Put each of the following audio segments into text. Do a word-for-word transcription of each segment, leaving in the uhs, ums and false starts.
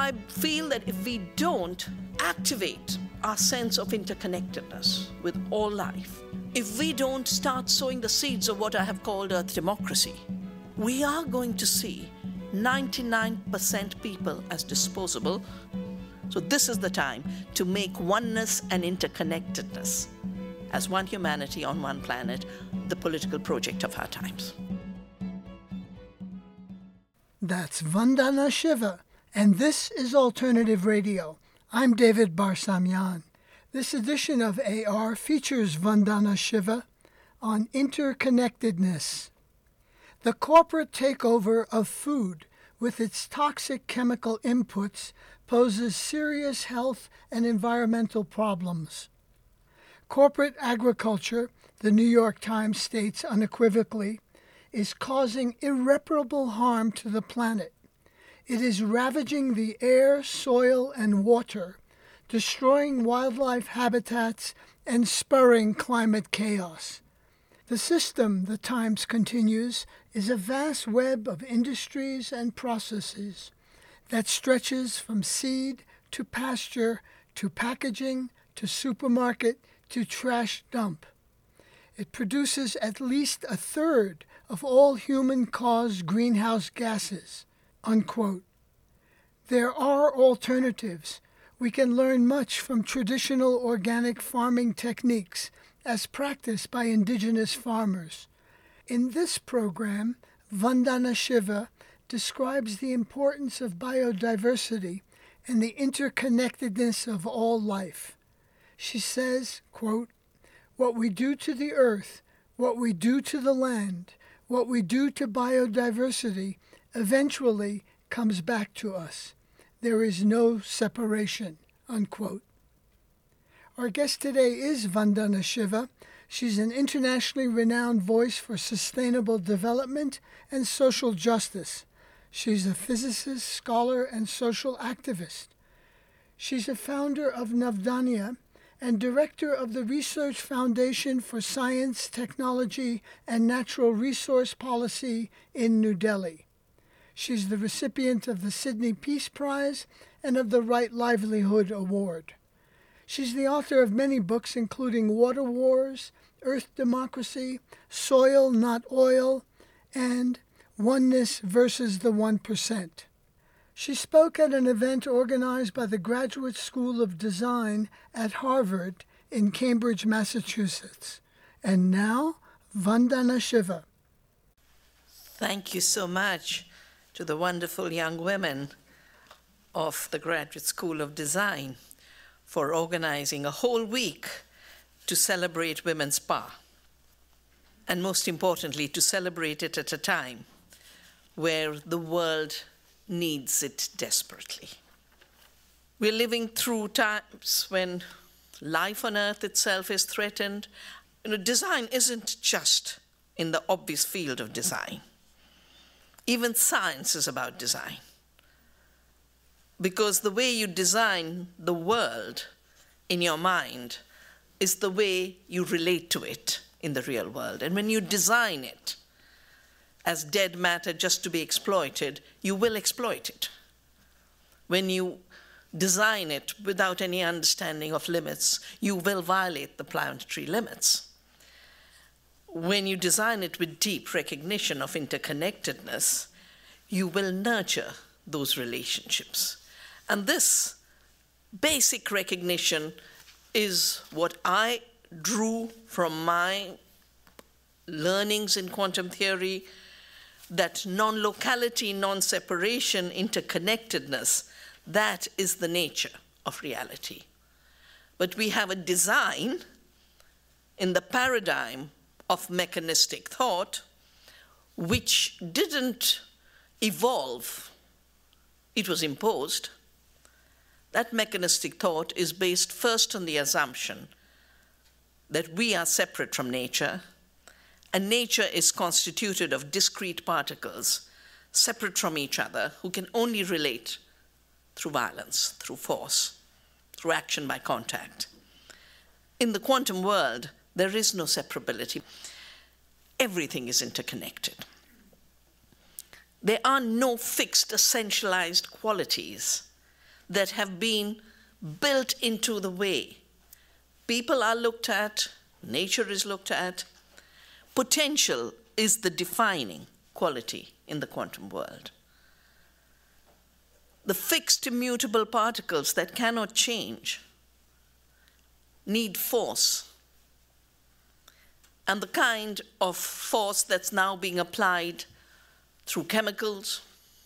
I feel that if we don't activate our sense of interconnectedness with all life, if we don't start sowing the seeds of what I have called Earth democracy, we are going to see ninety-nine percent people as disposable. So this is the time to make oneness and interconnectedness as one humanity on one planet the political project of our times. That's Vandana Shiva, and this is Alternative Radio. I'm David Barsamyan. This edition of A R features Vandana Shiva on interconnectedness. The corporate takeover of food with its toxic chemical inputs poses serious health and environmental problems. Corporate agriculture, the New York Times states unequivocally, is causing irreparable harm to the planet. It is ravaging the air, soil, and water, destroying wildlife habitats and spurring climate chaos. The system, the Times continues, is a vast web of industries and processes that stretches from seed to pasture to packaging to supermarket to trash dump. It produces at least a third of all human-caused greenhouse gases, unquote. There are alternatives. We can learn much from traditional organic farming techniques as practiced by indigenous farmers. In this program, Vandana Shiva describes the importance of biodiversity and the interconnectedness of all life. She says, quote, "What we do to the earth, what we do to the land, what we do to biodiversity eventually comes back to us. There is no separation," unquote. Our guest today is Vandana Shiva. She's an internationally renowned voice for sustainable development and social justice. She's a physicist, scholar, and social activist. She's a founder of Navdanya and director of the Research Foundation for Science, Technology, and Natural Resource Policy in New Delhi. She's the recipient of the Sydney Peace Prize and of the Right Livelihood Award. She's the author of many books, including Water Wars, Earth Democracy, Soil Not Oil, and Oneness versus the One Percent. She spoke at an event organized by the Graduate School of Design at Harvard in Cambridge, Massachusetts. And now, Vandana Shiva. Thank you so much to the wonderful young women of the Graduate School of Design for organizing a whole week to celebrate women's power. And most importantly, to celebrate it at a time where the world needs it desperately. We're living through times when life on Earth itself is threatened. You know, design isn't just in the obvious field of design. Even science is about design. Because the way you design the world in your mind is the way you relate to it in the real world. And when you design it as dead matter just to be exploited, you will exploit it. When you design it without any understanding of limits, you will violate the planetary limits. When you design it with deep recognition of interconnectedness, you will nurture those relationships. And this basic recognition is what I drew from my learnings in quantum theory, that non-locality, non-separation, interconnectedness, that is the nature of reality. But we have a design in the paradigm of mechanistic thought which didn't evolve, it was imposed. That mechanistic thought is based first on the assumption that we are separate from nature, and nature is constituted of discrete particles separate from each other who can only relate through violence, through force, through action by contact. In the quantum world, there is no separability. Everything is interconnected. There are no fixed essentialized qualities that have been built into the way people are looked at, nature is looked at. Potential is the defining quality in the quantum world. The fixed immutable particles that cannot change need force. And the kind of force that's now being applied through chemicals,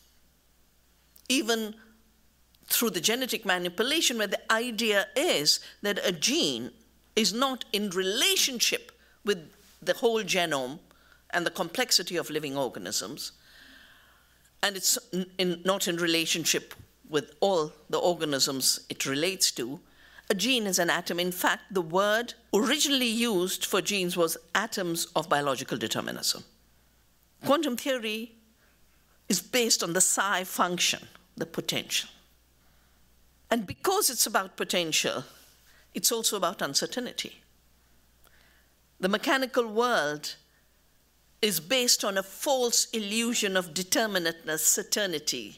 even through the genetic manipulation, where the idea is that a gene is not in relationship with the whole genome and the complexity of living organisms, and it's in, not in relationship with all the organisms it relates to. A gene is an atom. In fact, the word originally used for genes was atoms of biological determinism. Quantum theory is based on the psi function, the potential. And because it's about potential, it's also about uncertainty. The mechanical world is based on a false illusion of determinateness, certainty.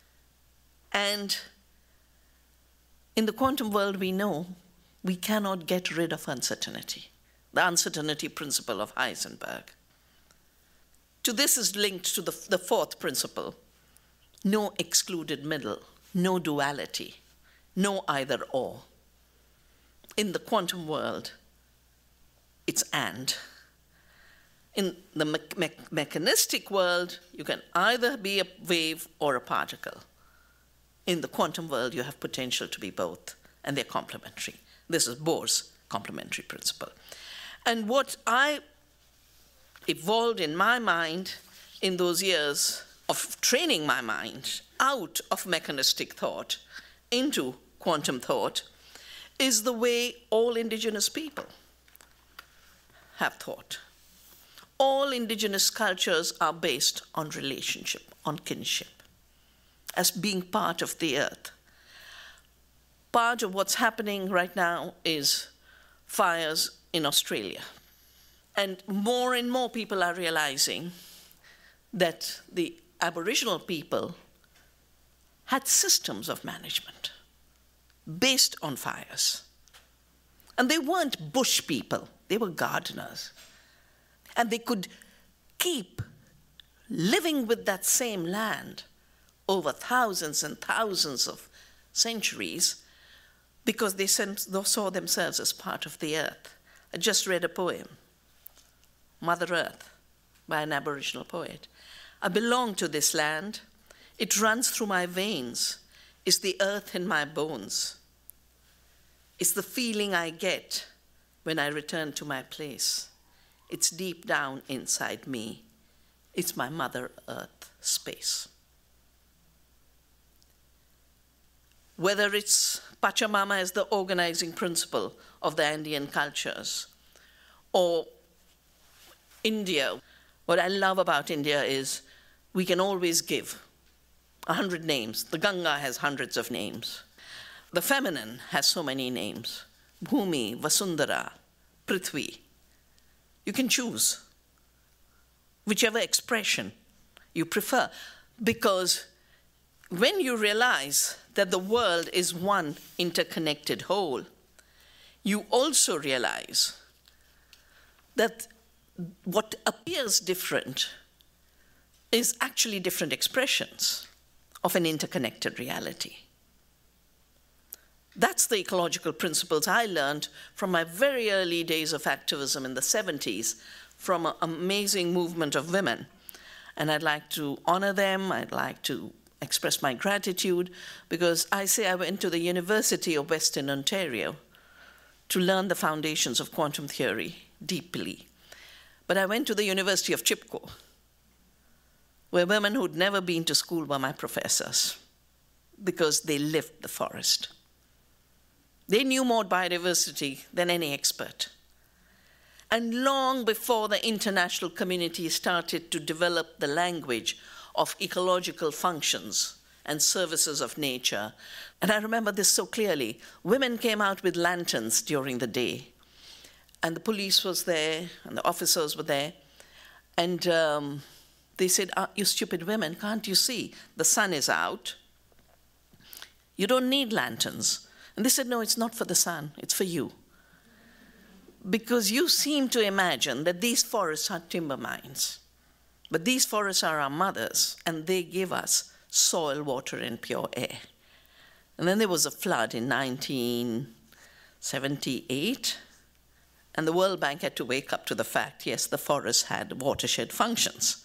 And in the quantum world, we know we cannot get rid of uncertainty, the uncertainty principle of Heisenberg. To this is linked to the, the fourth principle: no excluded middle, no duality, no either or. In the quantum world, it's and. In the me me mechanistic world, you can either be a wave or a particle. In the quantum world, you have potential to be both, and they're complementary. This is Bohr's complementary principle. And what I evolved in my mind in those years of training my mind out of mechanistic thought into quantum thought is the way all indigenous people have thought. All indigenous cultures are based on relationship, on kinship, as being part of the earth. Part of what's happening right now is fires in Australia. And more and more people are realizing that the Aboriginal people had systems of management based on fires. And they weren't bush people, they were gardeners. And they could keep living with that same land over thousands and thousands of centuries because they saw themselves as part of the earth. I just read a poem, Mother Earth, by an Aboriginal poet. I belong to this land. It runs through my veins. It's the earth in my bones. It's the feeling I get when I return to my place. It's deep down inside me. It's my Mother Earth space. Whether it's Pachamama as the organizing principle of the Andean cultures, or India, what I love about India is we can always give a hundred names. The Ganga has hundreds of names. The feminine has so many names: Bhumi, Vasundhara, Prithvi. You can choose whichever expression you prefer, because when you realize that the world is one interconnected whole, you also realize that what appears different is actually different expressions of an interconnected reality. That's the ecological principles I learned from my very early days of activism in the seventies from an amazing movement of women. And I'd like to honor them. I'd like to express my gratitude, because I say I went to the University of Western Ontario to learn the foundations of quantum theory deeply. But I went to the University of Chipko, where women who'd never been to school were my professors, because they lived the forest. They knew more biodiversity than any expert. And long before the international community started to develop the language of ecological functions and services of nature, and I remember this so clearly, women came out with lanterns during the day, and the police was there, and the officers were there, and um, they said, "Ah, you stupid women, can't you see? The sun is out. You don't need lanterns. And they said, no, it's not for the sun, it's for you. Because you seem to imagine that these forests are timber mines. But these forests are our mothers, and they give us soil, water, and pure air. And then there was a flood in nineteen seventy-eight, and the World Bank had to wake up to the fact, yes, the forests had watershed functions.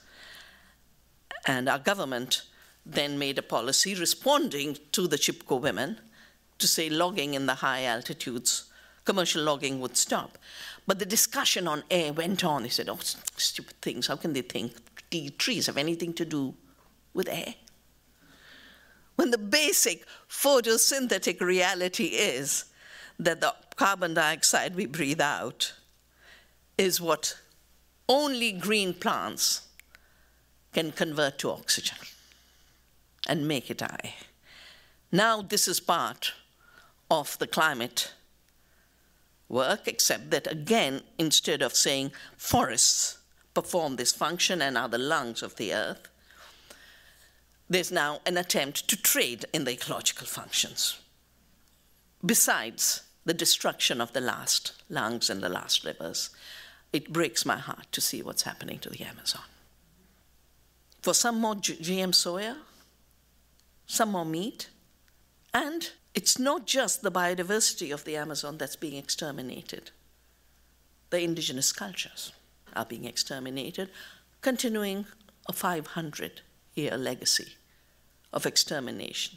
And our government then made a policy responding to the Chipko women to say logging in the high altitudes, commercial logging would stop. But the discussion on air went on. They said, oh, stupid things, how can they think trees have anything to do with air? When the basic photosynthetic reality is that the carbon dioxide we breathe out is what only green plants can convert to oxygen and make it air. Now this is part of the climate work, except that again, instead of saying forests perform this function and are the lungs of the earth, there's now an attempt to trade in the ecological functions. Besides the destruction of the last lungs and the last rivers, it breaks my heart to see what's happening to the Amazon. For some more G M soya, some more meat, and it's not just the biodiversity of the Amazon that's being exterminated. The indigenous cultures are being exterminated, continuing a five hundred year legacy of extermination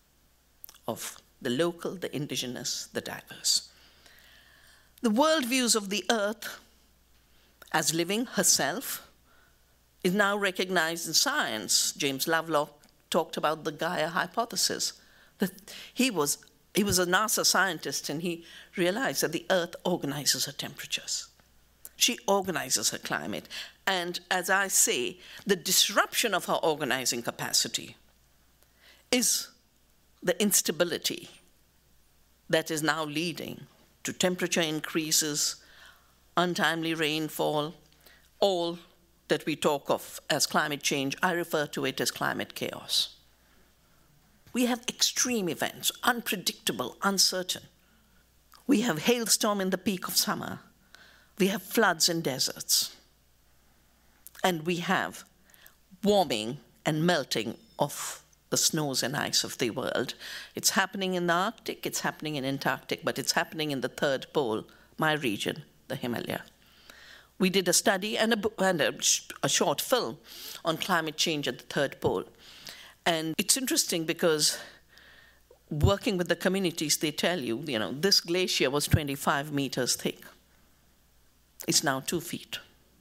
of the local, the indigenous, the diverse. The worldviews of the earth as living herself is now recognized in science. James Lovelock talked about the Gaia hypothesis. That he was, he was a NASA scientist, and he realized that the earth organizes her temperatures. She organizes her climate. And as I say, the disruption of her organizing capacity is the instability that is now leading to temperature increases, untimely rainfall, all that we talk of as climate change. I refer to it as climate chaos. We have extreme events, unpredictable, uncertain. We have hailstorm in the peak of summer. We have floods in deserts. And we have warming and melting of the snows and ice of the world. It's happening in the Arctic, it's happening in Antarctic, but it's happening in the third pole, my region, the Himalaya. We did a study and a, and a, a short film on climate change at the third pole. And it's interesting because working with the communities, they tell you, you know, this glacier was twenty-five meters thick. It's now two feet.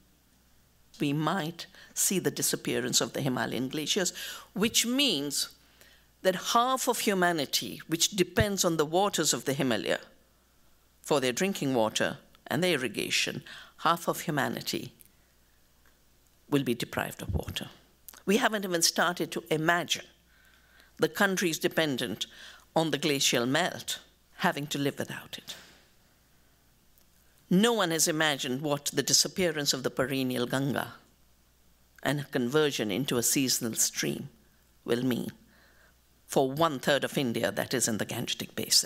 We might see the disappearance of the Himalayan glaciers, which means that half of humanity, which depends on the waters of the Himalaya for their drinking water and their irrigation, half of humanity will be deprived of water. We haven't even started to imagine the countries dependent on the glacial melt having to live without it. No one has imagined what the disappearance of the perennial Ganga and a conversion into a seasonal stream will mean for one third of India that is in the Gangetic Basin.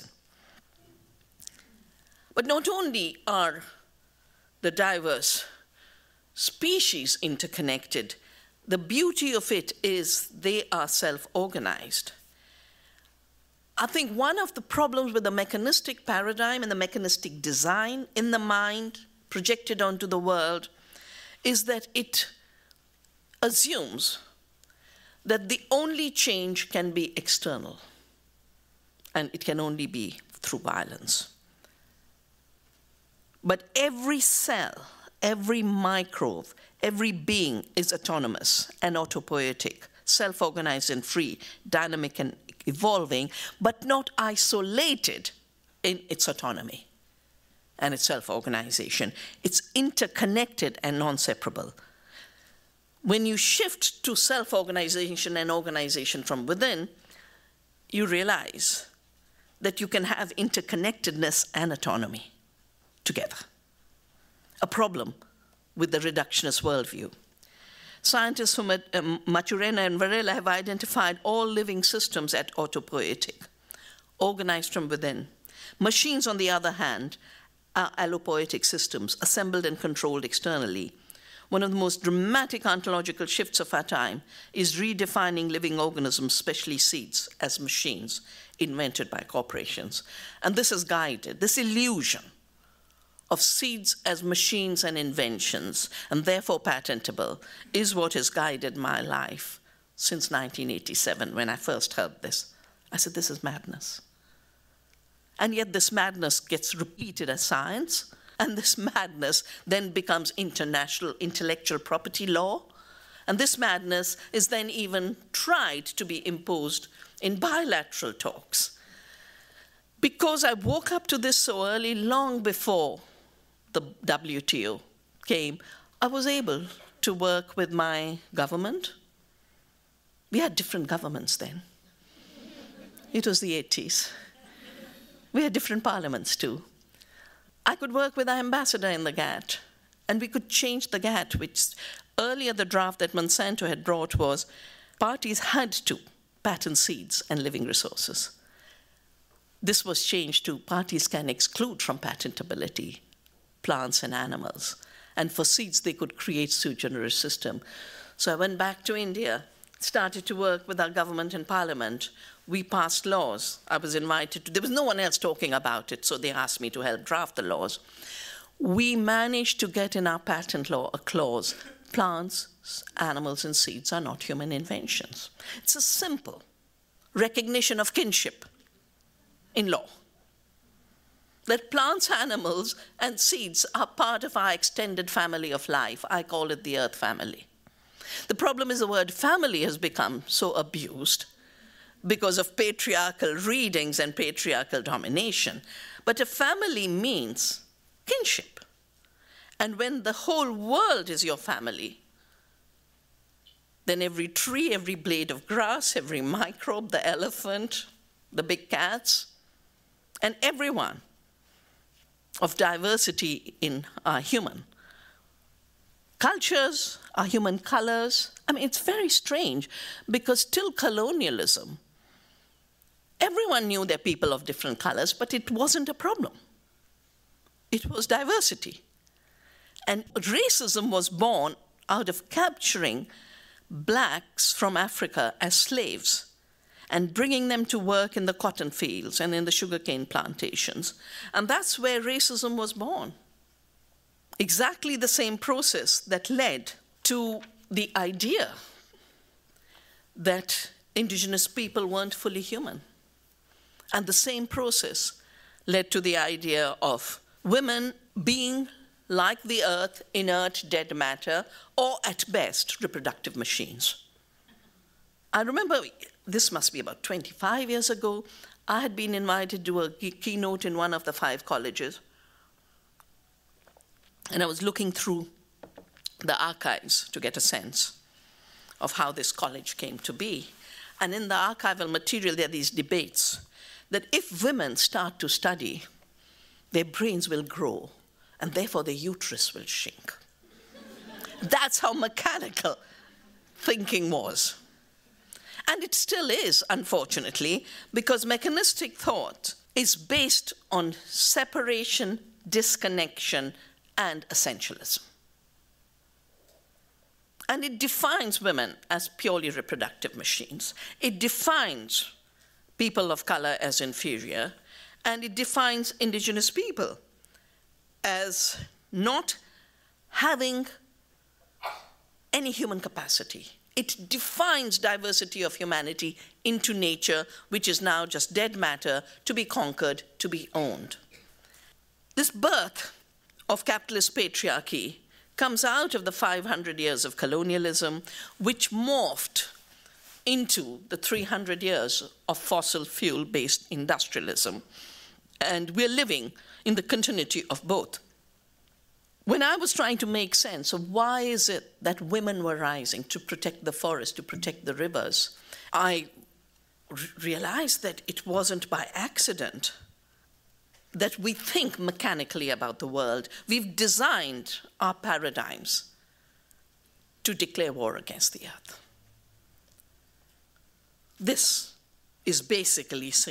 But not only are the diverse species interconnected, the beauty of it is they are self-organized. I think one of the problems with the mechanistic paradigm and the mechanistic design in the mind projected onto the world is that it assumes that the only change can be external, and it can only be through violence. But every cell, every microbe, every being is autonomous and autopoietic, self-organized and free, dynamic and evolving, but not isolated in its autonomy and its self-organization. It's interconnected and non-separable. When you shift to self-organization and organization from within, you realize that you can have interconnectedness and autonomy together. A problem with the reductionist worldview. Scientists from Maturana and Varela have identified all living systems as autopoietic. organized from within. Machines, on the other hand, are allopoietic systems, assembled and controlled externally. One of the most dramatic ontological shifts of our time is redefining living organisms, especially seeds, as machines invented by corporations. And this has guided, this illusion of seeds as machines and inventions, and therefore patentable, is what has guided my life since nineteen eighty-seven, when I first heard this. I said, this is madness. And yet this madness gets repeated as science, and this madness then becomes international intellectual property law, and this madness is then even tried to be imposed in bilateral talks. Because I woke up to this so early, long before the W T O came, I was able to work with my government. We had different governments then. It was the eighties. We had different parliaments too. I could work with our ambassador in the G A T, and we could change the G A T, which earlier the draft that Monsanto had brought was parties had to patent seeds and living resources. This was changed to parties can exclude from patentability plants and animals. And for seeds, they could create sui generis system. So I went back to India, started to work with our government and parliament. We passed laws. I was invited to, there was no one else talking about it, so they asked me to help draft the laws. We managed to get in our patent law a clause, plants, animals, and seeds are not human inventions. It's a simple recognition of kinship in law. That plants, animals, and seeds are part of our extended family of life. I call it the earth family. The problem is the word family has become so abused because of patriarchal readings and patriarchal domination. But a family means kinship. And when the whole world is your family, then every tree, every blade of grass, every microbe, the elephant, the big cats, and everyone of diversity in our human cultures, our human colors. I mean, it's very strange because till colonialism, everyone knew they're people of different colors, but it wasn't a problem. It was diversity. And racism was born out of capturing blacks from Africa as slaves and bringing them to work in the cotton fields and in the sugarcane plantations. And that's where racism was born. Exactly the same process that led to the idea that indigenous people weren't fully human. And the same process led to the idea of women being like the earth, inert dead matter, or at best, reproductive machines. I remember, this must be about twenty-five years ago, I had been invited to do a keynote in one of the five colleges. And I was looking through the archives to get a sense of how this college came to be. And in the archival material, there are these debates that if women start to study, their brains will grow, and therefore their uterus will shrink. That's how mechanical thinking was. And it still is, unfortunately, because mechanistic thought is based on separation, disconnection, and essentialism. And it defines women as purely reproductive machines. It defines people of color as inferior, and it defines indigenous people as not having any human capacity. It defines diversity of humanity into nature, which is now just dead matter, to be conquered, to be owned. This birth of capitalist patriarchy comes out of the five hundred years of colonialism, which morphed into the three hundred years of fossil fuel-based industrialism. And we're living in the continuity of both. When I was trying to make sense of why is it that women were rising to protect the forest, to protect the rivers, I realized that it wasn't by accident that we think mechanically about the world. We've designed our paradigms to declare war against the earth. This is basically saying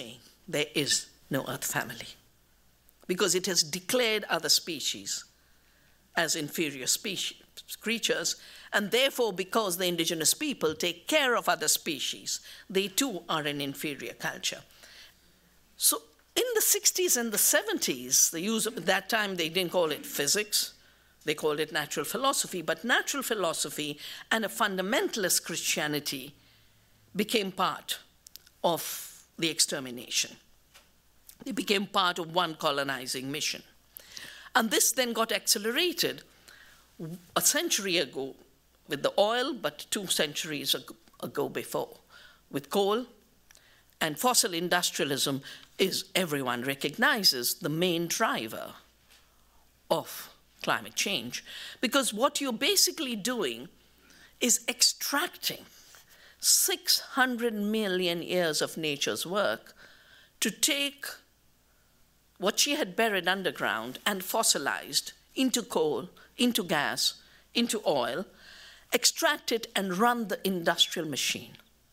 there is no Earth family, because it has declared other species as inferior species, creatures, and therefore, because the indigenous people take care of other species, they too are an inferior culture. So in the sixties and the seventies, the use of, at that time they didn't call it physics, they called it natural philosophy, but natural philosophy and a fundamentalist Christianity became part of the extermination. They became part of one colonizing mission. And this then got accelerated a century ago with the oil, but two centuries ago before with coal. And fossil industrialism is, everyone recognizes, the main driver of climate change. Because what you're basically doing is extracting six hundred million years of nature's work to take what she had buried underground and fossilized into coal, into gas, into oil, extract it and run the industrial machine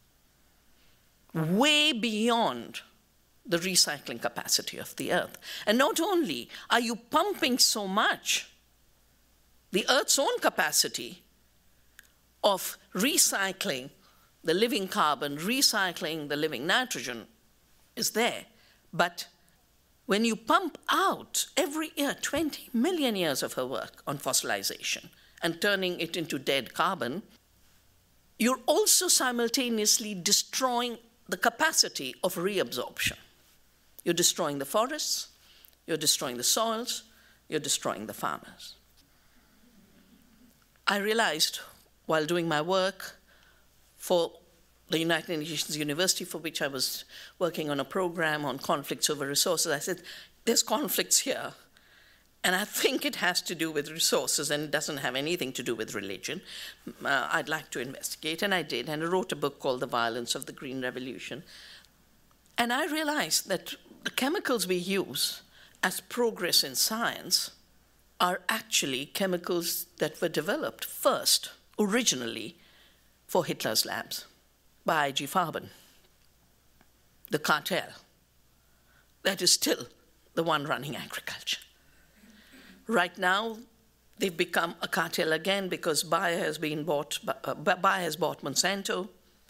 way beyond the recycling capacity of the Earth. And not only are you pumping so much, the Earth's own capacity of recycling the living carbon, recycling the living nitrogen is there. But when you pump out every year twenty million years of her work on fossilization and turning it into dead carbon, you're also simultaneously destroying the capacity of reabsorption. You're destroying the forests, you're destroying the soils, you're destroying the farmers. I realized while doing my work for the United Nations University, for which I was working on a program on conflicts over resources, I said, there's conflicts here, and I think it has to do with resources and it doesn't have anything to do with religion. Uh, I'd like to investigate, and I did, and I wrote a book called The Violence of the Green Revolution. And I realized that the chemicals we use as progress in science are actually chemicals that were developed first, originally, for Hitler's labs by I G Farben, the cartel that is still the one running agriculture. Right now, they've become a cartel again because Bayer has been bought, uh, Bayer has bought Monsanto,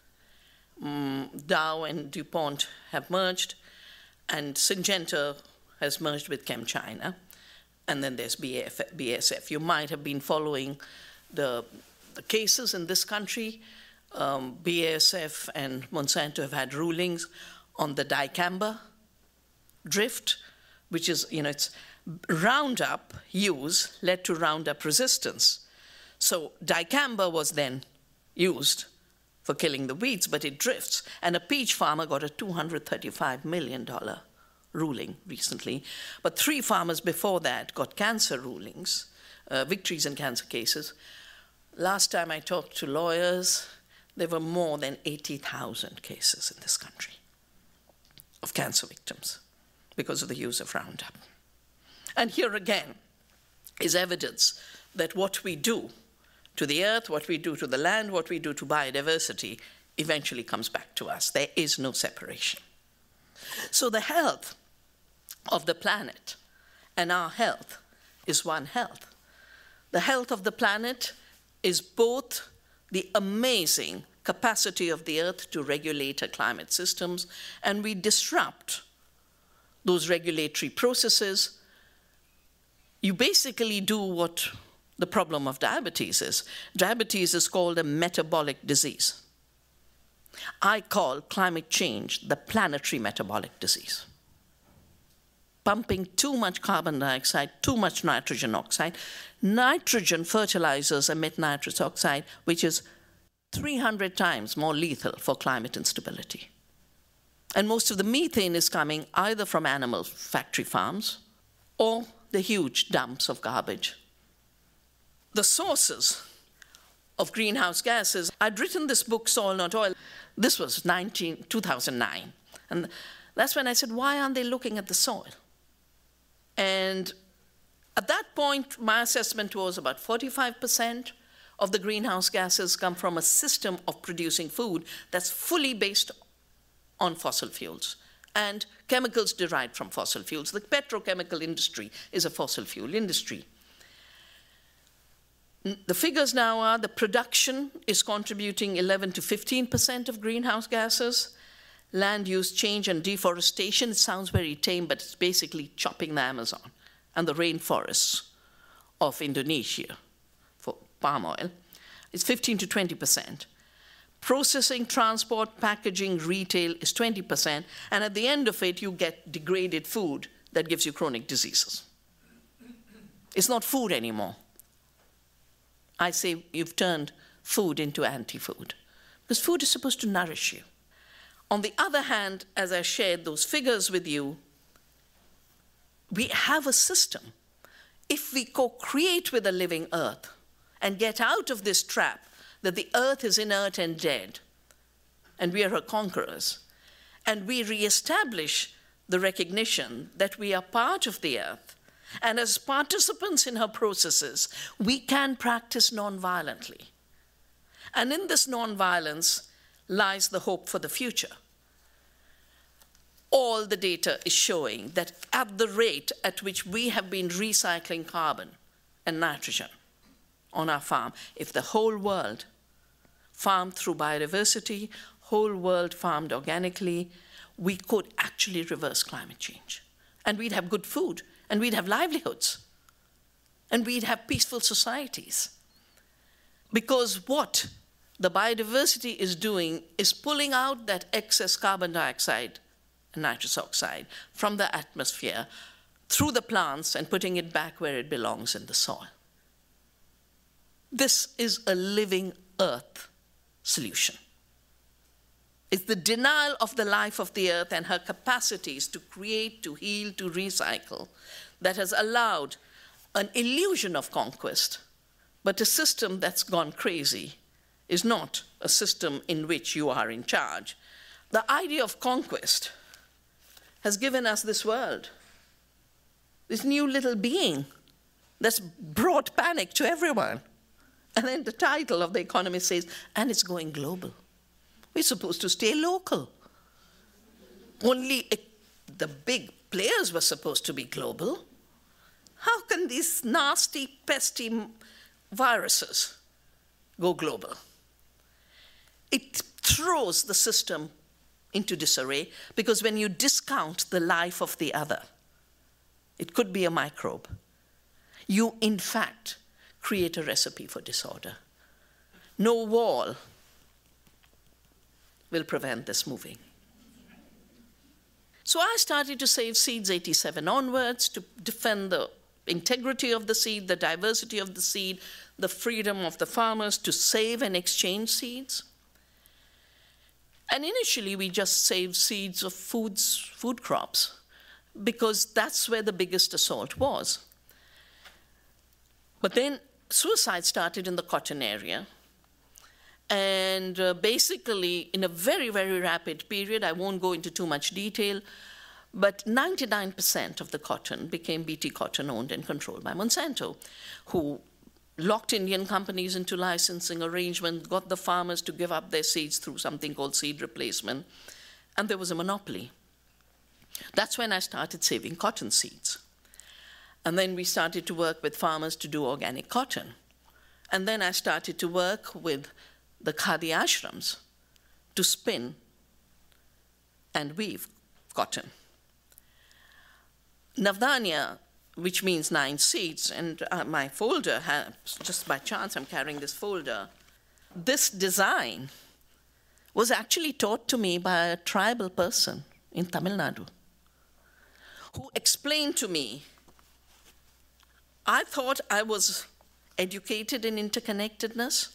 um, Dow and DuPont have merged, and Syngenta has merged with ChemChina, and then there's B A S F. You might have been following the, the cases in this country. Um, B A S F and Monsanto have had rulings on the dicamba drift, which is, you know, it's Roundup use led to Roundup resistance. So dicamba was then used for killing the weeds, but it drifts. And a peach farmer got a two hundred thirty-five million dollars ruling recently. But three farmers before that got cancer rulings, uh, victories in cancer cases. Last time I talked to lawyers, there were more than eighty thousand cases in this country of cancer victims because of the use of Roundup. And here again is evidence that what we do to the earth, what we do to the land, what we do to biodiversity eventually comes back to us. There is no separation. So the health of the planet and our health is one health. The health of the planet is both the amazing capacity of the earth to regulate her climate systems, and we disrupt those regulatory processes. You basically do what the problem of diabetes is. Diabetes is called a metabolic disease. I call climate change the planetary metabolic disease. Pumping too much carbon dioxide, too much nitrogen oxide. Nitrogen fertilizers emit nitrous oxide, which is three hundred times more lethal for climate instability. And most of the methane is coming either from animal factory farms or the huge dumps of garbage. The sources of greenhouse gases, I'd written this book, Soil Not Oil. This was nineteen, two thousand nine. And that's when I said, why aren't they looking at the soil? And at that point, my assessment was about forty-five percent of the greenhouse gases come from a system of producing food that's fully based on fossil fuels and chemicals derived from fossil fuels. The petrochemical industry is a fossil fuel industry. The figures now are the production is contributing eleven to fifteen percent of greenhouse gases. Land use change and deforestation, it sounds very tame, but it's basically chopping the Amazon and the rainforests of Indonesia for palm oil. It's fifteen to twenty percent. Processing, transport, packaging, retail is twenty percent, and at the end of it, you get degraded food that gives you chronic diseases. It's not food anymore. I say you've turned food into anti-food, because food is supposed to nourish you. On the other hand, as I shared those figures with you, we have a system. If we co-create with a living earth and get out of this trap that the earth is inert and dead, and we are her conquerors, and we reestablish the recognition that we are part of the earth, and as participants in her processes, we can practice non-violently. And in this non-violence lies the hope for the future. All the data is showing that at the rate at which we have been recycling carbon and nitrogen on our farm, if the whole world farmed through biodiversity, whole world farmed organically, we could actually reverse climate change. And we'd have good food, and we'd have livelihoods, and we'd have peaceful societies. Because what the biodiversity is doing is pulling out that excess carbon dioxide and nitrous oxide from the atmosphere through the plants and putting it back where it belongs in the soil. This is a living earth solution. It's the denial of the life of the earth and her capacities to create, to heal, to recycle that has allowed an illusion of conquest, but a system that's gone crazy is not a system in which you are in charge. The idea of conquest has given us this world, this new little being that's brought panic to everyone. And then the title of The Economist says, and it's going global. We're supposed to stay local. Only it, the big players were supposed to be global. How can these nasty, pesty viruses go global? It throws the system into disarray, because when you discount the life of the other, it could be a microbe, you in fact create a recipe for disorder. No wall will prevent this moving. So I started to save seeds eighty-seven onwards to defend the integrity of the seed, the diversity of the seed, the freedom of the farmers to save and exchange seeds. And initially, we just saved seeds of foods, food crops, because that's where the biggest assault was. But then suicide started in the cotton area. And uh, basically, in a very, very rapid period, I won't go into too much detail, but ninety-nine percent of the cotton became B T Cotton owned and controlled by Monsanto, who locked Indian companies into licensing arrangements, got the farmers to give up their seeds through something called seed replacement, and there was a monopoly. That's when I started saving cotton seeds. And then we started to work with farmers to do organic cotton. And then I started to work with the Khadi ashrams to spin and weave cotton. Navdanya, which means nine seeds, and uh, my folder, has, just by chance I'm carrying this folder, this design was actually taught to me by a tribal person in Tamil Nadu who explained to me, I thought I was educated in interconnectedness.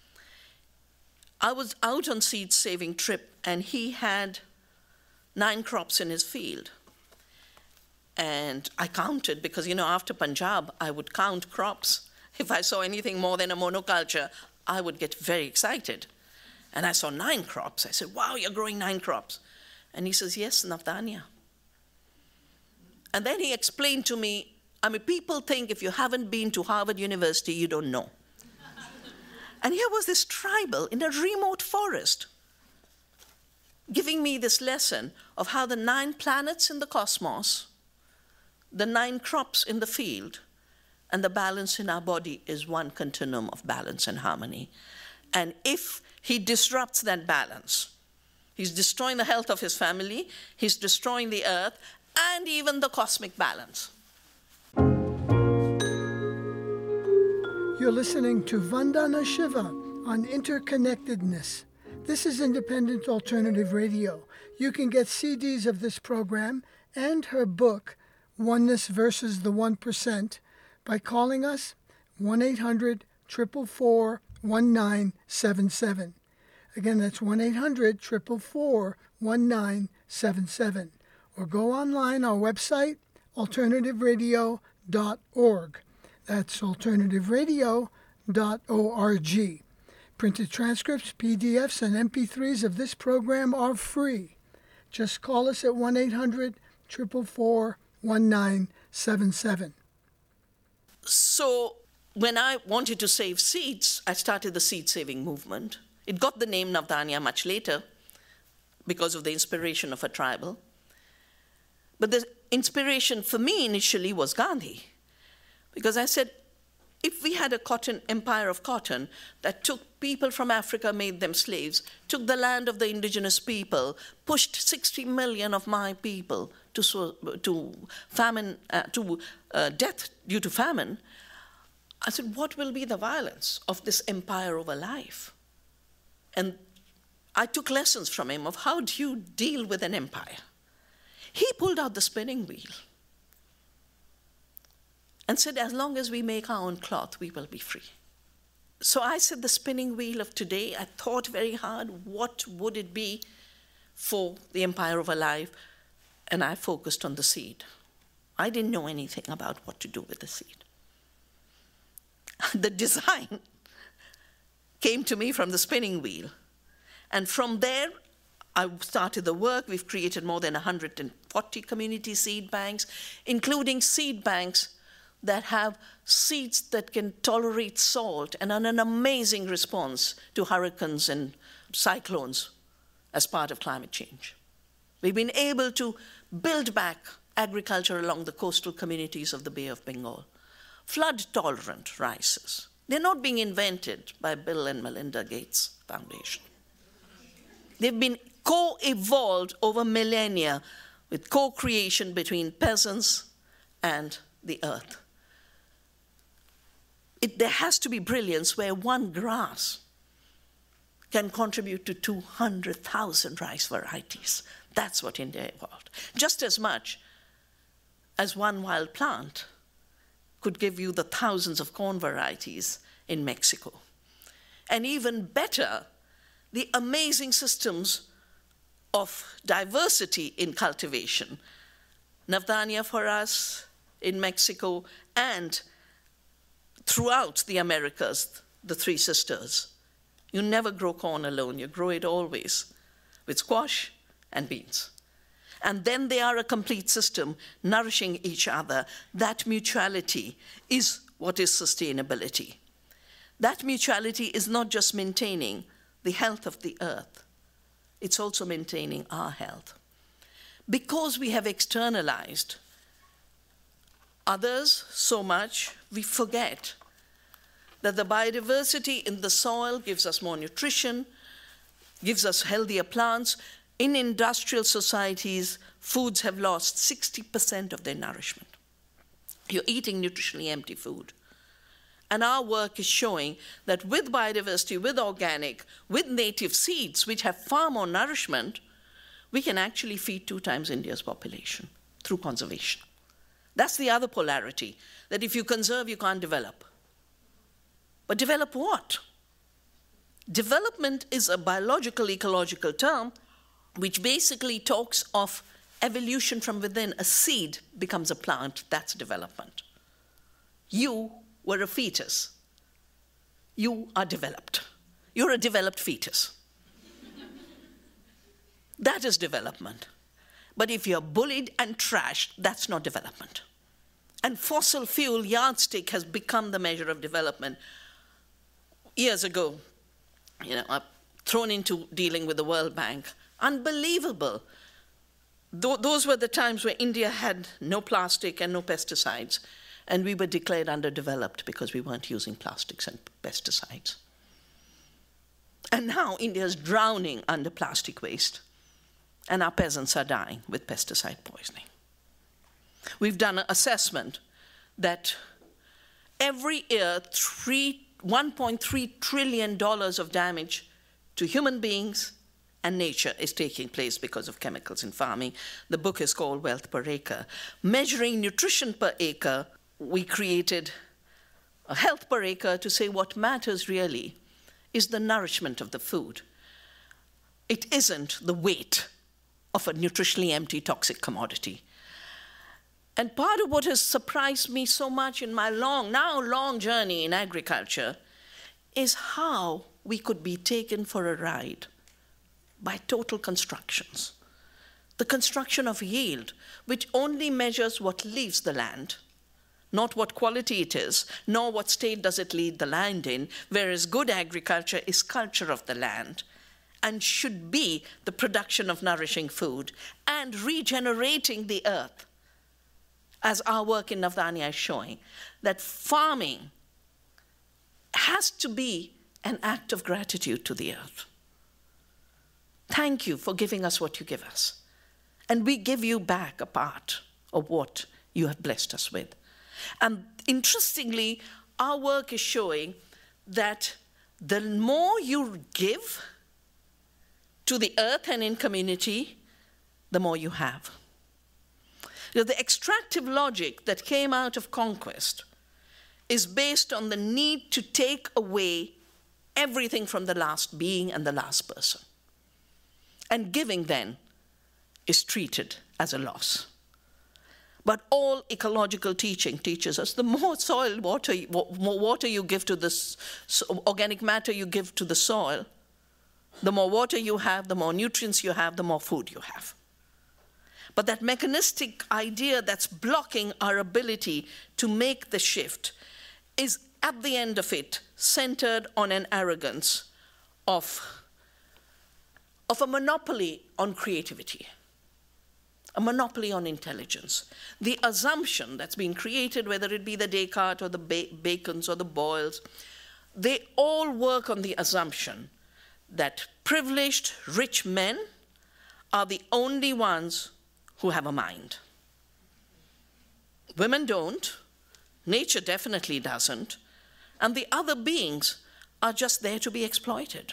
I was out on seed saving trip, and he had nine crops in his field. And I counted, because, you know, after Punjab, I would count crops. If I saw anything more than a monoculture, I would get very excited. And I saw nine crops. I said, wow, you're growing nine crops. And he says, yes, Navdanya. And then he explained to me, I mean, people think if you haven't been to Harvard University, you don't know. And here was this tribal in a remote forest giving me this lesson of how the nine planets in the cosmos, the nine crops in the field, and the balance in our body is one continuum of balance and harmony. And if he disrupts that balance, he's destroying the health of his family, he's destroying the earth, and even the cosmic balance. You're listening to Vandana Shiva on Interconnectedness. This is Independent Alternative Radio. You can get C Ds of this program and her book, Oneness versus the one percent, by calling us one eight hundred, four four four, one nine seven seven. Again, that's one eight hundred, four four four, one nine seven seven. Or go online, our website, alternative radio dot org. That's alternative radio dot org. Printed transcripts, P D Fs, and M P threes of this program are free. Just call us at one eight hundred, four four four, one nine seven seven. So when I wanted to save seeds, I started the seed-saving movement. It got the name Navdanya much later because of the inspiration of a tribal. But the inspiration for me initially was Gandhi, because I said, if we had a cotton empire of cotton that took people from Africa, made them slaves, took the land of the indigenous people, pushed sixty million of my people to to famine, uh, to uh, death due to famine, I said, what will be the violence of this empire over life? And I took lessons from him of how do you deal with an empire. He pulled out the spinning wheel and said, as long as we make our own cloth, we will be free. So I said, the spinning wheel of today, I thought very hard, what would it be for the empire of a life? And I focused on the seed. I didn't know anything about what to do with the seed. The design came to me from the spinning wheel. And from there, I started the work. We've created more than one hundred forty community seed banks, including seed banks that have seeds that can tolerate salt and are an amazing response to hurricanes and cyclones as part of climate change. We've been able to build back agriculture along the coastal communities of the Bay of Bengal. Flood-tolerant rices. They're not being invented by Bill and Melinda Gates Foundation. They've been co-evolved over millennia with co-creation between peasants and the earth. It, there has to be brilliance where one grass can contribute to two hundred thousand rice varieties. That's what India evolved. Just as much as one wild plant could give you the thousands of corn varieties in Mexico. And even better, the amazing systems of diversity in cultivation. Navdanya for us in Mexico and throughout the Americas, the Three Sisters. You never grow corn alone. You grow it always with squash and beans. And then they are a complete system, nourishing each other. That mutuality is what is sustainability. That mutuality is not just maintaining the health of the earth. It's also maintaining our health. Because we have externalized others so much, we forget that the biodiversity in the soil gives us more nutrition, gives us healthier plants. In industrial societies, foods have lost sixty percent of their nourishment. You're eating nutritionally empty food. And our work is showing that with biodiversity, with organic, with native seeds, which have far more nourishment, we can actually feed two times India's population through conservation. That's the other polarity, that if you conserve, you can't develop. But develop what? Development is a biological, ecological term which basically talks of evolution from within. A seed becomes a plant, that's development. You were a fetus. You are developed. You're a developed fetus. That is development. But if you're bullied and trashed, that's not development. And fossil fuel yardstick has become the measure of development. Years ago, you know, I've thrown into dealing with the World Bank. Unbelievable. Th- those were the times where India had no plastic and no pesticides, and we were declared underdeveloped because we weren't using plastics and pesticides. And now India is drowning under plastic waste, and our peasants are dying with pesticide poisoning. We've done an assessment that every year, one point three trillion dollars of damage to human beings and nature is taking place because of chemicals in farming. The book is called Wealth Per Acre. Measuring nutrition per acre, we created a health per acre to say what matters really is the nourishment of the food. It isn't the weight of a nutritionally empty toxic commodity. And part of what has surprised me so much in my long, now long journey in agriculture is how we could be taken for a ride by total constructions. The construction of yield, which only measures what leaves the land, not what quality it is, nor what state does it leave the land in, whereas good agriculture is culture of the land and should be the production of nourishing food and regenerating the earth. As our work in Navdanya is showing, that farming has to be an act of gratitude to the earth. Thank you for giving us what you give us. And we give you back a part of what you have blessed us with. And interestingly, our work is showing that the more you give to the earth and in community, the more you have. You know, the extractive logic that came out of conquest is based on the need to take away everything from the last being and the last person. And giving then is treated as a loss. But all ecological teaching teaches us the more soil water, more water you give to this organic matter you give to the soil, the more water you have, the more nutrients you have, the more food you have. But that mechanistic idea that's blocking our ability to make the shift is, at the end of it, centered on an arrogance of, of a monopoly on creativity, a monopoly on intelligence. The assumption that's been created, whether it be the Descartes or the Bacons or the Boyles, they all work on the assumption that privileged, rich men are the only ones who have a mind. Women don't, nature definitely doesn't, and the other beings are just there to be exploited.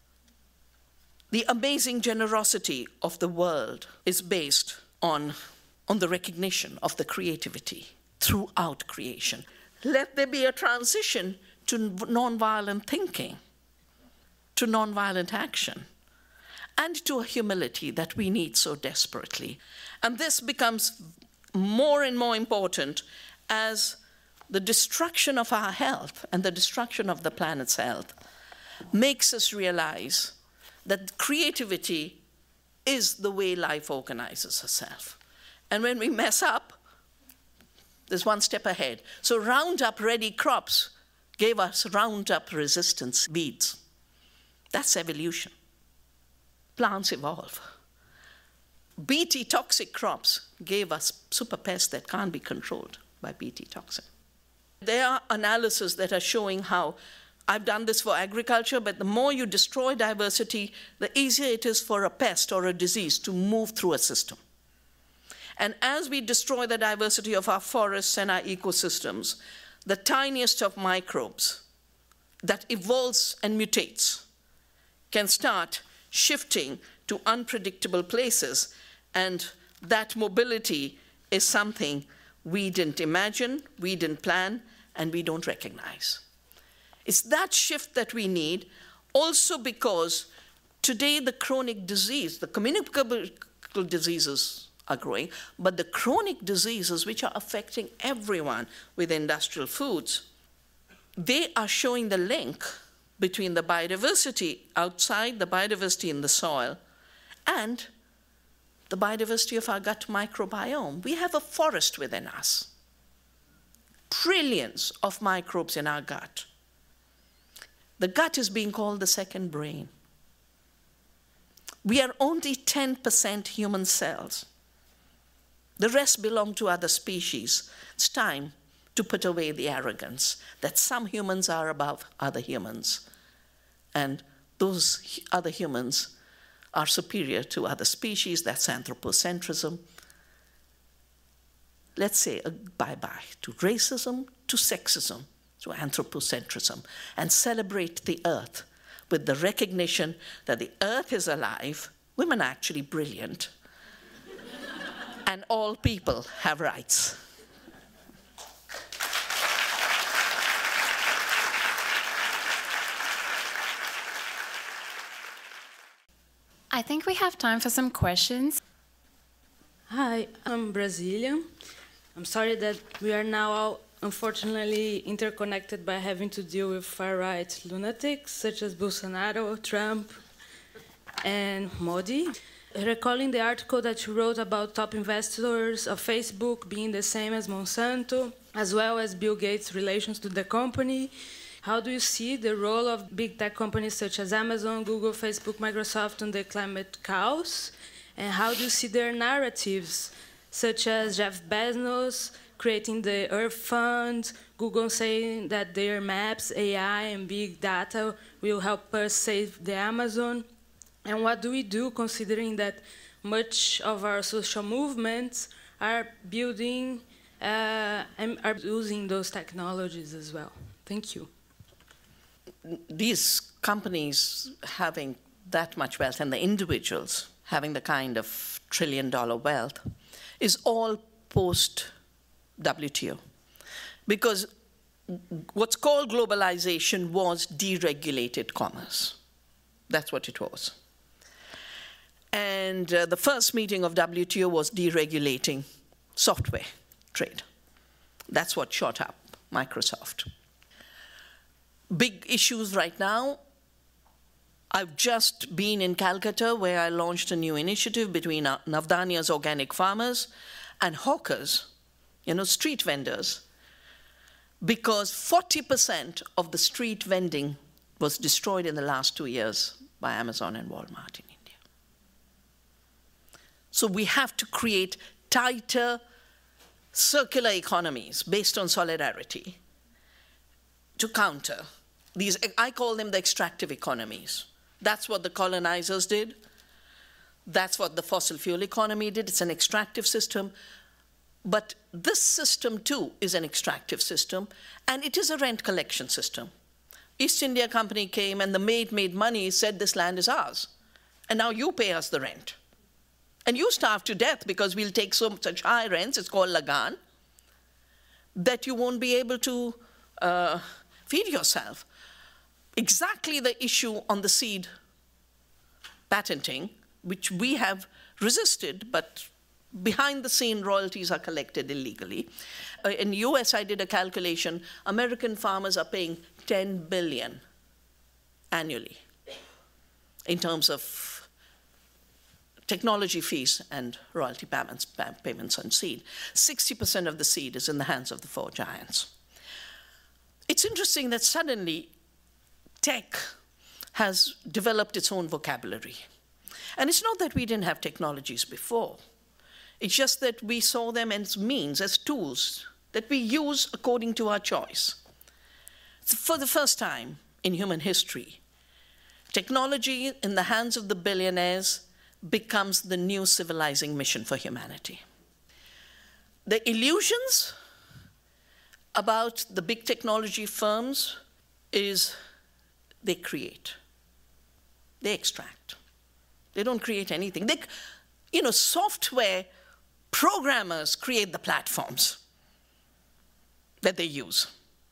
The amazing generosity of the world is based on, on the recognition of the creativity throughout creation. Let there be a transition to nonviolent thinking, to nonviolent action, and to a humility that we need so desperately. And this becomes more and more important as the destruction of our health and the destruction of the planet's health makes us realize that creativity is the way life organizes itself. And when we mess up, there's one step ahead. So Roundup Ready crops gave us Roundup resistance weeds. That's evolution. Plants evolve. B T toxic crops gave us super pests that can't be controlled by B T toxin. There are analyses that are showing how, I've done this for agriculture, but the more you destroy diversity, the easier it is for a pest or a disease to move through a system. And as we destroy the diversity of our forests and our ecosystems, the tiniest of microbes that evolves and mutates can start shifting to unpredictable places, and that mobility is something we didn't imagine, we didn't plan, and we don't recognize. It's that shift that we need, also because today the chronic disease, the communicable diseases are growing, but the chronic diseases which are affecting everyone with industrial foods, they are showing the link between the biodiversity outside, the biodiversity in the soil, and the biodiversity of our gut microbiome. We have a forest within us. Trillions of microbes in our gut. The gut is being called the second brain. We are only ten percent human cells. The rest belong to other species. It's time to put away the arrogance that some humans are above other humans, and those other humans are superior to other species. That's anthropocentrism. Let's say a bye-bye to racism, to sexism, to anthropocentrism, and celebrate the earth with the recognition that the earth is alive, women are actually brilliant, and all people have rights. I think we have time for some questions. Hi, I'm Brazilian. I'm sorry that we are now all unfortunately interconnected by having to deal with far-right lunatics such as Bolsonaro, Trump, and Modi. Recalling the article that you wrote about top investors of Facebook being the same as Monsanto, as well as Bill Gates' relations to the company, how do you see the role of big tech companies such as Amazon, Google, Facebook, Microsoft on the climate chaos? And how do you see their narratives, such as Jeff Bezos creating the Earth Fund, Google saying that their maps, A I, and big data will help us save the Amazon? And what do we do considering that much of our social movements are building uh, and are using those technologies as well? Thank you. These companies having that much wealth and the individuals having the kind of trillion dollar wealth is all post-W T O. Because what's called globalization was deregulated commerce. That's what it was. And uh, the first meeting of W T O was deregulating software trade. That's what shot up Microsoft. Big issues right now. I've just been in Calcutta where I launched a new initiative between Navdania's organic farmers and hawkers, you know, street vendors, because forty percent of the street vending was destroyed in the last two years by Amazon and Walmart in India. So we have to create tighter circular economies based on solidarity to counter these. I call them the extractive economies. That's what the colonizers did. That's what the fossil fuel economy did. It's an extractive system. But this system, too, is an extractive system, and it is a rent collection system. East India Company came, and the maid made money, said this land is ours. And now you pay us the rent. And you starve to death because we'll take so such high rents, it's called Lagan, that you won't be able to uh, feed yourself. Exactly the issue on the seed patenting, which we have resisted, but behind the scene royalties are collected illegally. Uh, in the U S, I did a calculation. American farmers are paying ten billion dollars annually in terms of technology fees and royalty payments, payments on seed. sixty percent of the seed is in the hands of the four giants. It's interesting that suddenly tech has developed its own vocabulary. And it's not that we didn't have technologies before. It's just that we saw them as means, as tools that we use according to our choice. For the first time in human history, technology in the hands of the billionaires becomes the new civilizing mission for humanity. The illusions about the big technology firms is they create, they extract. They don't create anything. They, you know, software programmers create the platforms that they use.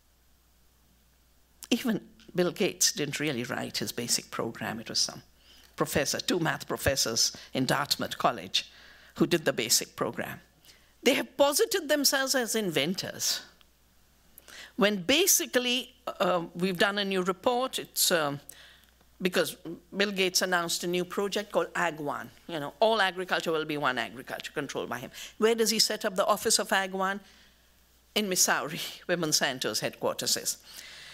Even Bill Gates didn't really write his basic program. It was some professor, two math professors in Dartmouth College who did the basic program. They have posited themselves as inventors, when basically uh, we've done a new report. It's um, because Bill Gates announced a new project called Ag One. You know, all agriculture will be one agriculture controlled by him. Where does he set up the office of Ag One? In Missouri, where Monsanto's headquarters is.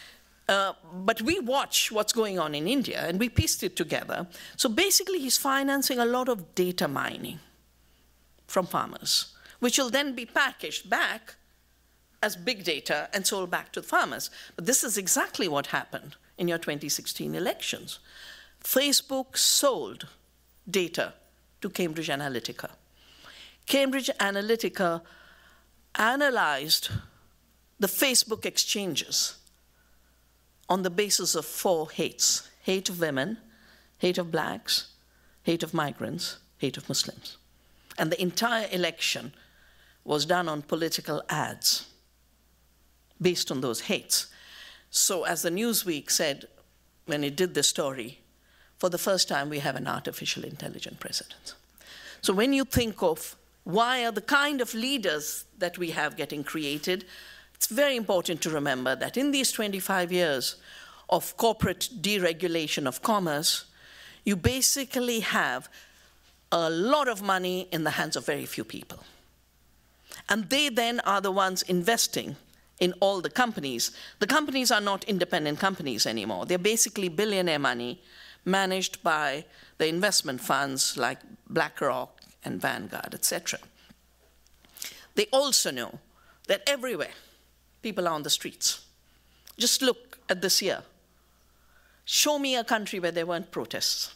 Uh, but we watch what's going on in India, and we pieced it together. So basically, he's financing a lot of data mining from farmers, which will then be packaged back as big data and sold back to the farmers. But this is exactly what happened in your twenty sixteen elections. Facebook sold data to Cambridge Analytica. Cambridge Analytica analyzed the Facebook exchanges on the basis of four hates: hate of women, hate of blacks, hate of migrants, hate of Muslims. And the entire election was done on political ads based on those hates. So as the Newsweek said when it did this story, for the first time we have an artificial intelligent president. So when you think of why are the kind of leaders that we have getting created, it's very important to remember that in these twenty-five years of corporate deregulation of commerce, you basically have a lot of money in the hands of very few people. And they then are the ones investing in all the companies. The companies are not independent companies anymore. They're basically billionaire money managed by the investment funds like BlackRock and Vanguard, et cetera. They also know that everywhere people are on the streets. Just look at this year. Show me a country where there weren't protests.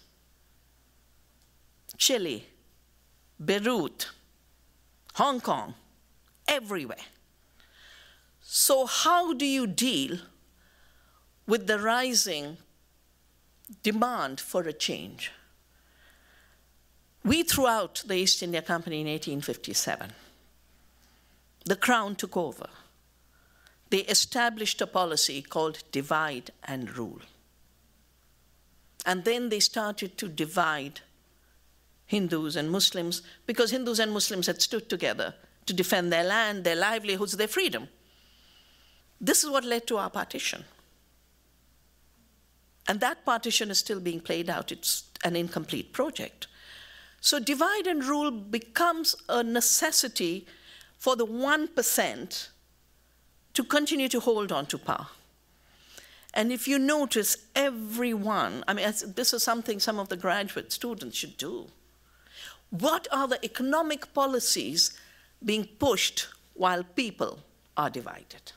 Chile, Beirut, Hong Kong, everywhere. So how do you deal with the rising demand for a change? We threw out the East India Company in eighteen fifty-seven. The Crown took over. They established a policy called divide and rule. And then they started to divide Hindus and Muslims, because Hindus and Muslims had stood together to defend their land, their livelihoods, their freedom. This is what led to our partition. And that partition is still being played out. It's an incomplete project. So divide and rule becomes a necessity for the one percent to continue to hold on to power. And if you notice, everyone, I mean, this is something some of the graduate students should do. What are the economic policies being pushed while people are divided?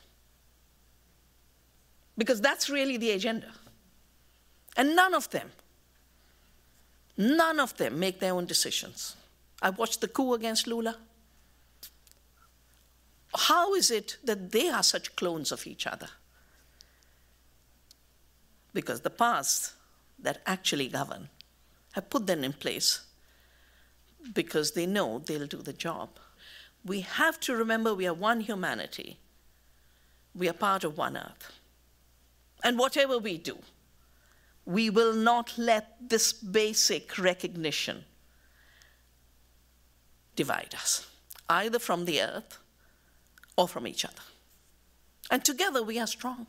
Because that's really the agenda. And none of them, none of them make their own decisions. I watched the coup against Lula. How is it that they are such clones of each other? Because the powers that actually govern have put them in place because they know they'll do the job. We have to remember we are one humanity. We are part of one earth. And whatever we do, we will not let this basic recognition divide us, either from the earth or from each other. And together we are strong.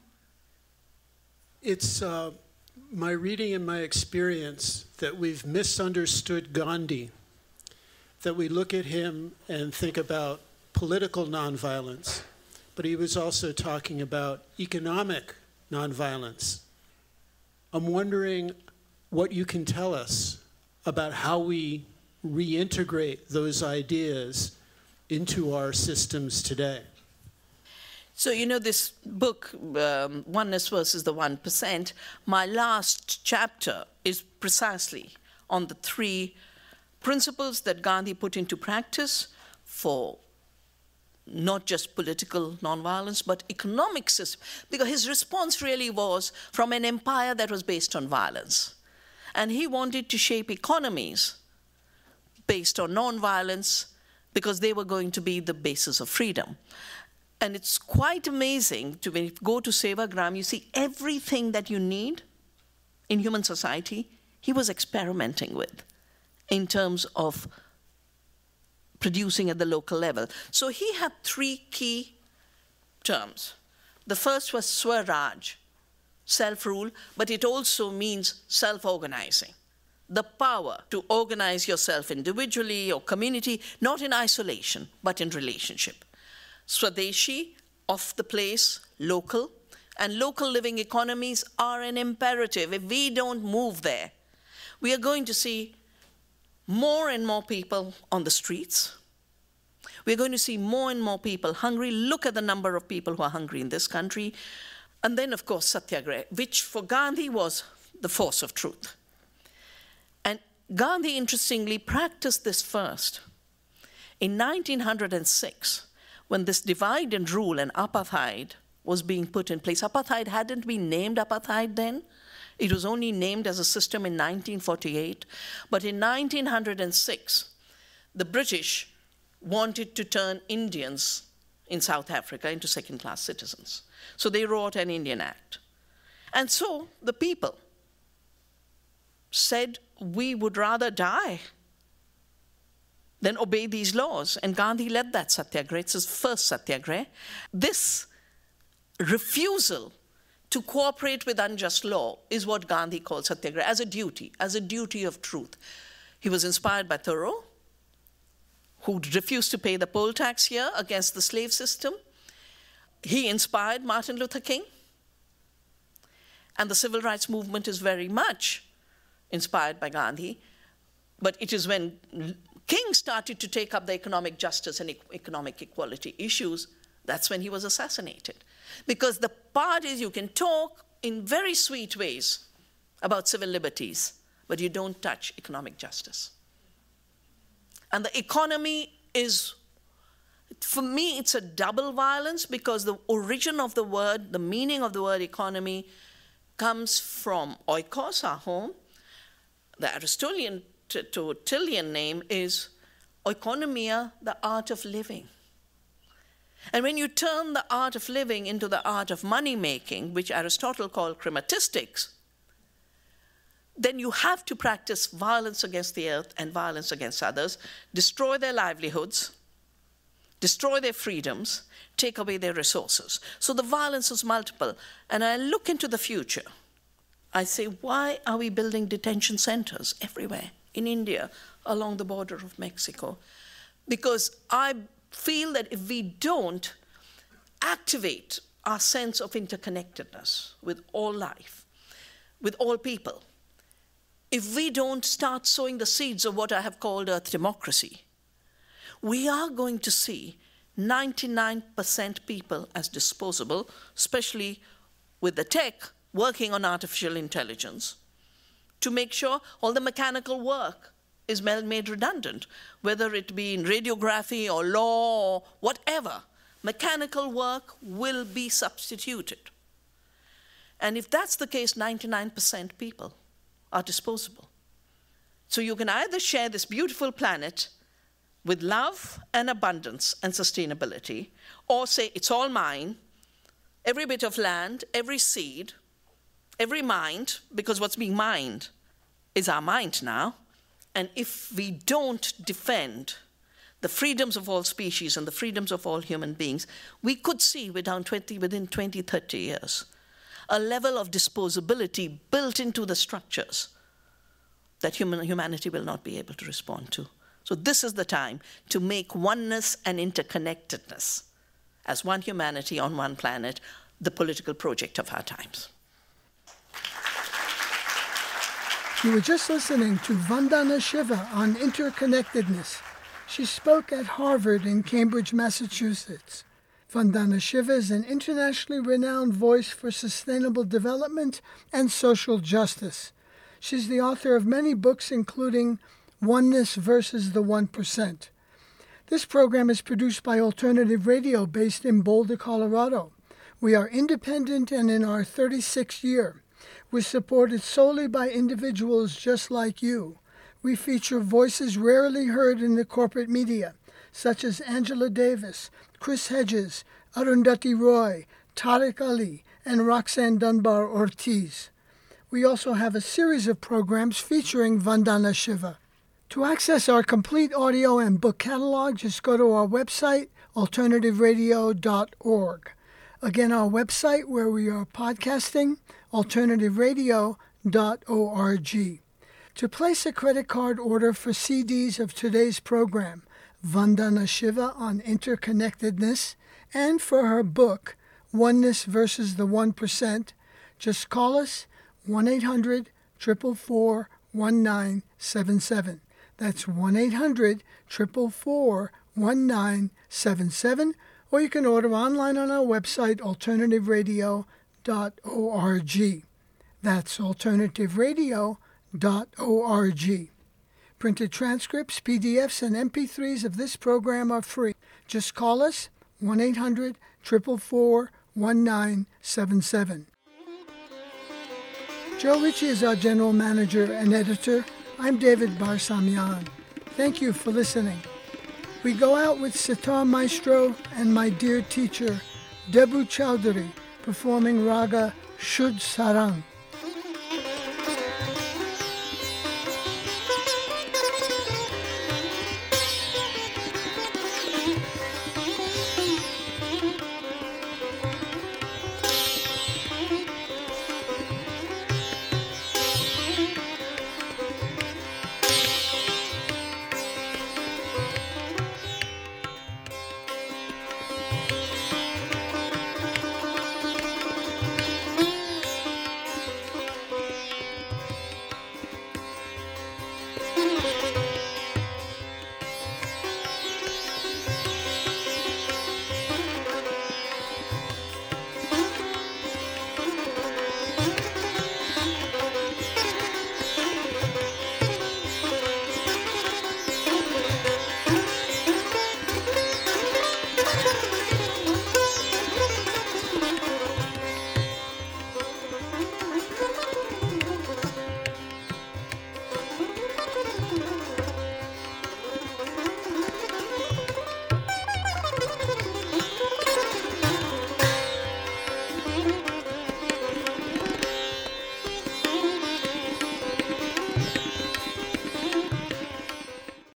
It's uh, my reading and my experience that we've misunderstood Gandhi, that we look at him and think about political nonviolence, but he was also talking about economic nonviolence. I'm wondering what you can tell us about how we reintegrate those ideas into our systems today. So, you know, this book, um, Oneness versus the one percent, my last chapter is precisely on the three principles that Gandhi put into practice for not just political nonviolence, but economic system. Because his response really was from an empire that was based on violence. And he wanted to shape economies based on nonviolence because they were going to be the basis of freedom. And it's quite amazing to when you go to Sevagram, you see everything that you need in human society, he was experimenting with in terms of producing at the local level. So he had three key terms. The first was Swaraj, self-rule, but it also means self-organizing. The power to organize yourself individually or community, not in isolation, but in relationship. Swadeshi, off the place, local, and local living economies are an imperative. If we don't move there, we are going to see more and more people on the streets. We're going to see more and more people hungry. Look at the number of people who are hungry in this country. And then, of course, Satyagraha, which for Gandhi was the force of truth. And Gandhi, interestingly, practiced this first. In nineteen oh six, when this divide and rule and apartheid was being put in place, apartheid hadn't been named apartheid then. It was only named as a system in nineteen forty-eight. But in nineteen oh six, the British wanted to turn Indians in South Africa into second-class citizens. So they wrote an Indian Act. And so the people said, we would rather die than obey these laws. And Gandhi led that satyagraha. It's his first satyagraha. This refusal to cooperate with unjust law is what Gandhi called satyagraha, as a duty, as a duty of truth. He was inspired by Thoreau, who refused to pay the poll tax here against the slave system. He inspired Martin Luther King. And the civil rights movement is very much inspired by Gandhi. But it is when King started to take up the economic justice and economic equality issues, that's when he was assassinated. Because the part is you can talk in very sweet ways about civil liberties, but you don't touch economic justice. And the economy is, for me, it's a double violence because the origin of the word, the meaning of the word economy comes from oikos, our home. The Aristotelian, Aristotelian name is oikonomia, the art of living. And when you turn the art of living into the art of money-making, which Aristotle called chrematistics, then you have to practice violence against the earth and violence against others, destroy their livelihoods, destroy their freedoms, take away their resources. So the violence is multiple. And I look into the future. I say, why are we building detention centers everywhere in India, along the border of Mexico? Because I feel that if we don't activate our sense of interconnectedness with all life, with all people, if we don't start sowing the seeds of what I have called earth democracy, we are going to see ninety-nine percent people as disposable, especially with the tech working on artificial intelligence, to make sure all the mechanical work is made redundant, whether it be in radiography or law or whatever. Mechanical work will be substituted. And if that's the case, ninety-nine percent people are disposable. So you can either share this beautiful planet with love and abundance and sustainability, or say, it's all mine, every bit of land, every seed, every mind, because what's being mined is our mind now. And if we don't defend the freedoms of all species and the freedoms of all human beings, we could see within twenty, within twenty, thirty years, a level of disposability built into the structures that human, humanity will not be able to respond to. So this is the time to make oneness and interconnectedness as one humanity on one planet the political project of our times. You were just listening to Vandana Shiva on interconnectedness. She spoke at Harvard in Cambridge, Massachusetts. Vandana Shiva is an internationally renowned voice for sustainable development and social justice. She's the author of many books, including Oneness versus the One Percent. This program is produced by Alternative Radio, based in Boulder, Colorado. We are independent and in our thirty-sixth year. We're supported solely by individuals just like you. We feature voices rarely heard in the corporate media, such as Angela Davis, Chris Hedges, Arundhati Roy, Tariq Ali, and Roxanne Dunbar Ortiz. We also have a series of programs featuring Vandana Shiva. To access our complete audio and book catalog, just go to our website, alternative radio dot org. Again, our website where we are podcasting, alternative radio dot org. To place a credit card order for C Ds of today's program, Vandana Shiva on interconnectedness, and for her book, Oneness versus the one percent, just call us one eight hundred, four four four, one nine seven seven. That's one eight hundred, four four four, one nine seven seven. Or you can order online on our website, alternative radio dot org. That's alternative radio dot org. Printed transcripts, P D Fs, and M P threes of this program are free. Just call us, one eight hundred, four four four, one nine seven seven. Joe Ritchie is our general manager and editor. I'm David Barsamian. Thank you for listening. We go out with sitar maestro and my dear teacher, Debu Chowdhury, performing raga Shuddh Sarang.